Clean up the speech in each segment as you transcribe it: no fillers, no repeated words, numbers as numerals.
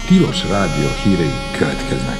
Tilos Rádió hírei következnek.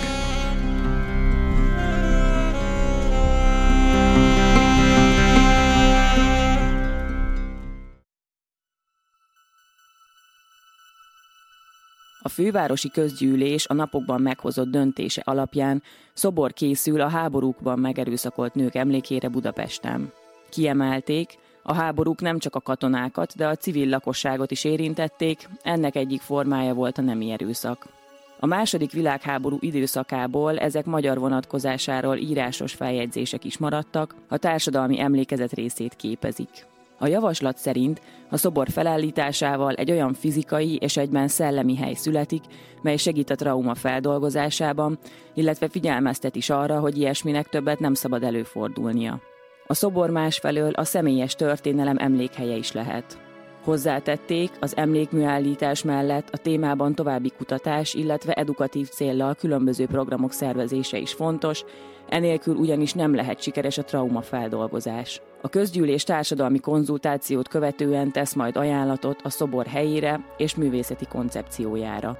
A fővárosi közgyűlés a napokban meghozott döntése alapján szobor készül a háborúkban megerőszakolt nők emlékére Budapesten. Kiemelték, a háborúk nem csak a katonákat, de a civil lakosságot is érintették, ennek egyik formája volt a nemi erőszak. A második világháború időszakából ezek magyar vonatkozásáról írásos feljegyzések is maradtak, a társadalmi emlékezet részét képezik. A javaslat szerint a szobor felállításával egy olyan fizikai és egyben szellemi hely születik, mely segít a trauma feldolgozásában, illetve figyelmeztet is arra, hogy ilyesminek többet nem szabad előfordulnia. A szobor másfelől a személyes történelem emlékhelye is lehet. Hozzátették, az emlékműállítás mellett a témában további kutatás, illetve edukatív céllal különböző programok szervezése is fontos, enélkül ugyanis nem lehet sikeres a traumafeldolgozás. A közgyűlés társadalmi konzultációt követően tesz majd ajánlatot a szobor helyére és művészeti koncepciójára.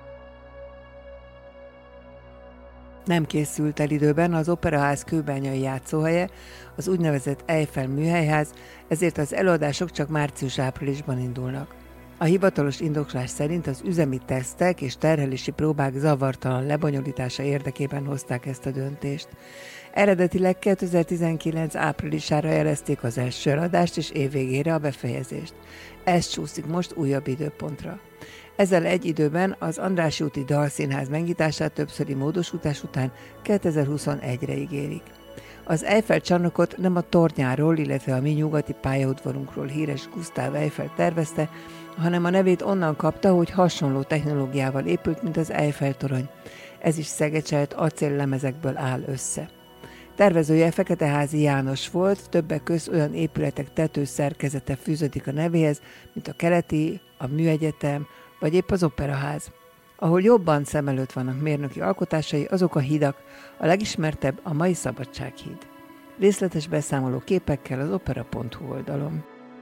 Nem készült el időben az Operaház kőbányai játszóhelye, az úgynevezett Eiffel műhelyház, ezért az előadások csak március-áprilisban indulnak. A hivatalos indoklás szerint az üzemi tesztek és terhelési próbák zavartalan lebonyolítása érdekében hozták ezt a döntést. Eredetileg 2019 áprilisára jelezték az első eladást és évvégére a befejezést. Ez csúszik most újabb időpontra. Ezzel egy időben az Andrássy úti Dalszínház megnyitását többszöri módosítás után 2021-re ígérik. Az Eiffel csarnokot nem a tornyáról, illetve a mi nyugati pályaudvarunkról híres Gustav Eiffel tervezte, hanem a nevét onnan kapta, hogy hasonló technológiával épült, mint az Eiffel-torony. Ez is szegecselt acéllemezekből áll össze. Tervezője Feketeházi János volt, többek közt olyan épületek tetőszerkezete fűződik a nevéhez, mint a Keleti, a Műegyetem, vagy épp az Operaház. Ahol jobban szem előtt vannak mérnöki alkotásai, azok a hidak, a legismertebb a mai Szabadsághíd. Részletes beszámoló képekkel az opera.hu oldalon.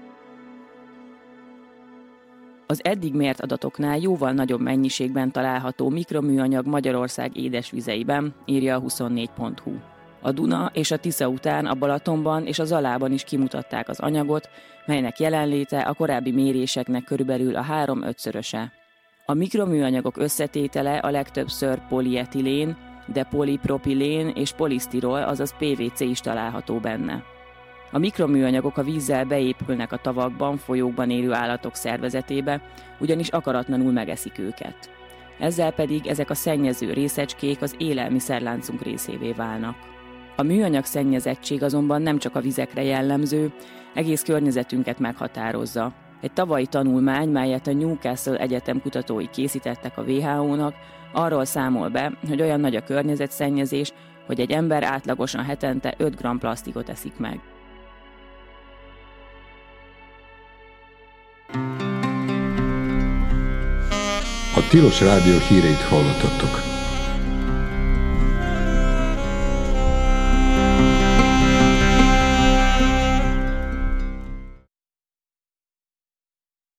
Az eddig mért adatoknál jóval nagyobb mennyiségben található mikroműanyag Magyarország édesvizeiben, írja a 24.hu. A Duna és a Tisza után a Balatonban és a Zalában is kimutatták az anyagot, melynek jelenléte a korábbi méréseknek körülbelül a 3-5-szöröse. A mikroműanyagok összetétele a legtöbbször polietilén, de polipropilén és polisztirol, azaz PVC is található benne. A mikroműanyagok a vízzel beépülnek a tavakban, folyókban élő állatok szervezetébe, ugyanis akaratlanul megeszik őket. Ezzel pedig ezek a szennyező részecskék az élelmiszerláncunk részévé válnak. A műanyag szennyezettség azonban nem csak a vizekre jellemző, egész környezetünket meghatározza. Egy tavalyi tanulmány, melyet a Newcastle Egyetem kutatói készítettek a WHO-nak, arról számol be, hogy olyan nagy a környezetszennyezés, hogy egy ember átlagosan hetente 5 g plasztikot eszik meg. A Tilos Rádió híreit hallottatok.